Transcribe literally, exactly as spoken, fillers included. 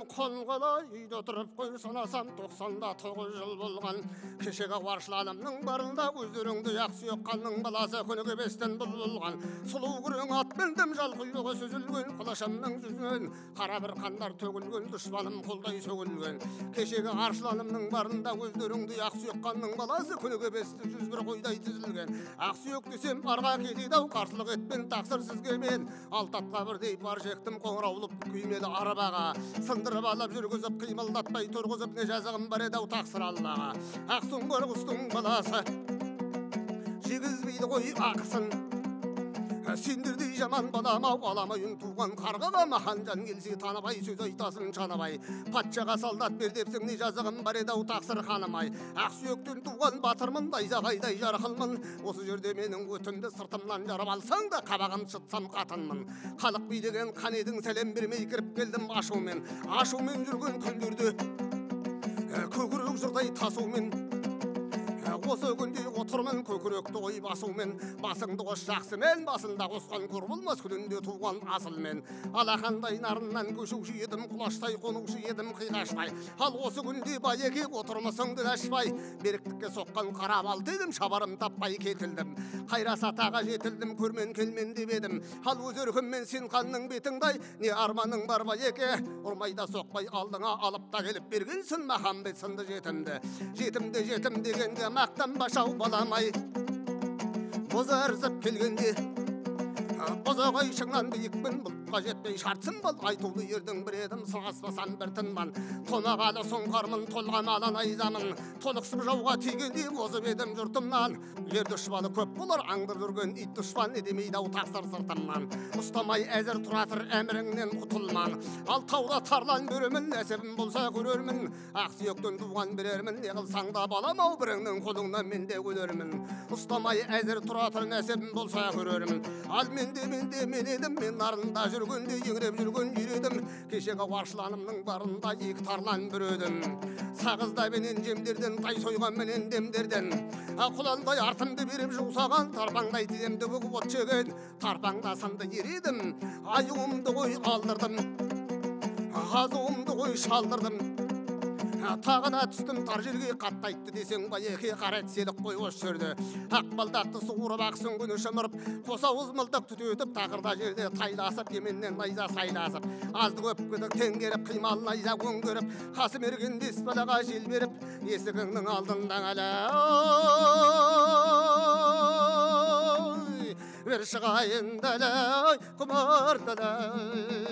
қолғала үйде отырып қой санасам тоқсанда тоғыз жыл болған. Кешегі Қаршыланымның барында өздеріңді Ақсүйек ханның баласы күніге бестен бұл болған. Сұлу күрең ат міндім жал құйрығы сүзілген, құлашымның жүзінен қара бір қандар төгілген, дұшпаным қолдай сөгілген. Кешегі Қаршыланымның барында өздеріңді Ақсүйек ханның баласы күніге бесті жүз бір қойдай тізілген. Ақсүйек десем арға кетеді ау, қарсылық етпен тақсыр сізге мен. Алтатқа бірдей бар жектім қоңыраулып күймелі арбаға, сындырып алып жүргізіп қимылдатпай тұрғызып не жазығым бар еді ау тақсыр Аллаға. Ақсұңқар құстың баласы жегізбейді ғой ақсын, сендердей жаман балам-ау, аламайын туған қарғаға маханжан келсе таныбай сөз айтасын жанабай. Патшаға солдат бер депсің не жазығым бар еді ау тақсыр ханым-ай. Ақсүйектен туған батырмын, найзағайдай жарқылмын. Осы жерде менің өтімді сыртымнан жарып алсаң да қабағын шытсам қатынмын. Халық билеген қан едің, сәлем бермей кіріп келдім ашумен. Ашумен жүрген күндерде көкірек жырдай тасумен, осы күнде отырмын көкіректі ой басумен. Басыңды қос жақсымен, басында қосқан көр болмас күнінде туған асылмен. Алақандай нарыннан көшуші едім, құлаштай қонушы едім қиғаштай. Ал осы күнде байеке отырмысыңды ашпай, беріктікке соққан қара бал дедім, шабарым таппай кетілдім. Қайрас атаға жетілдім, көрмен келмен деп едім. Ал өз өркіммен сен қанның бетіңдай, не арманың бар байеке, ұрмайда соқпай алдыңа алып та келіп бергенсін махамбет сынды жетімді. Жетімді жетім дегенде мақтан башау баламай, бозарзып келгенде бозағай шыңнан биікпін, бұлтқа жетпей шартсың бол. Айтулы ердің бір едім, сығаспасам бір тынман. Тонағалы сұңқармын, толғамалы найзамын. Толықсып жауға тигенде озып едім жұртымнан. Ер дұшпаны көп болар, аңдыр жүрген ит дұшпан не демейді ау тақсыр сыртымнан. Ұстамай әзір тұратыр әміріңнен құтылман. Ал тауда тарлан бөрімін, нәсібім болса көрермін. Ақсүйектен туған берермін, не қылсаң да балам-ау, біріңнің қолыңнан мен де өлермін. Ұстамай әзір тұратыр нәсібім болса көрермін. Ал менде менде мен едім, мен нарында жүргенде еңіреп жүрген ередім. Кешегі Қаршыланымның барында екі тарлан бүредім. Сағызда менен жемдерден, тай сойған менен демдерден. Құландай артымды беріп жусаған, тарпаңдай тіземді бүгіп от жеген. Тарпаңда сынды ередім, аюымды қой алдырдым, азуымды қой шалдырдым. Тағына түстім тар жерге, қаттайтты десең байеке қарат селік қой осы жерде. Ақбалдақты суырып ақсын күні шымырып, қоса ұзмылдық түтетіп, тақырда жерде тайласып, еменнен найза сайласып. Азды көп күдік теңгеріп, қимал найза өңгеріп, қасым ерген бес балаға жел беріп, есігіңнің алдында әлі бір шығайын дәлі құмар дәлі.